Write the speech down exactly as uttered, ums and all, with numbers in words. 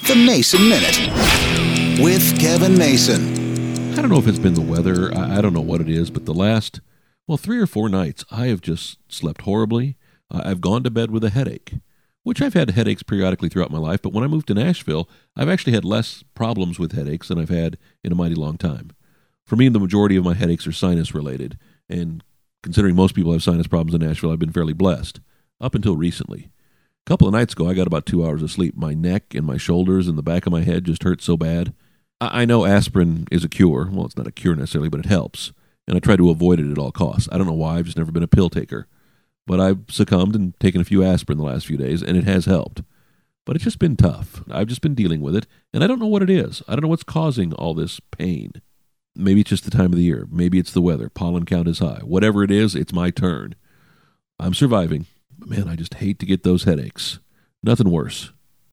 The Mason Minute with Kevin Mason. I don't know if it's been the weather. I, I don't know what it is, but the last, well, three or four nights, I have just slept horribly. Uh, I've gone to bed with a headache, which I've had headaches periodically throughout my life. But when I moved to Nashville, I've actually had less problems with headaches than I've had in a mighty long time. For me, the majority of my headaches are sinus related. And considering most people have sinus problems in Nashville, I've been fairly blessed up until recently. A couple of nights ago, I got about two hours of sleep. My neck and my shoulders and the back of my head just hurt so bad. I, I know aspirin is a cure. Well, it's not a cure necessarily, but it helps. And I try to avoid it at all costs. I don't know why. I've just never been a pill taker. But I've succumbed and taken a few aspirin the last few days, and it has helped. But it's just been tough. I've just been dealing with it, and I don't know what it is. I don't know what's causing all this pain. Maybe it's just the time of the year. Maybe it's the weather. Pollen count is high. Whatever it is, it's my turn. I'm surviving. But man, I just hate to get those headaches. Nothing worse.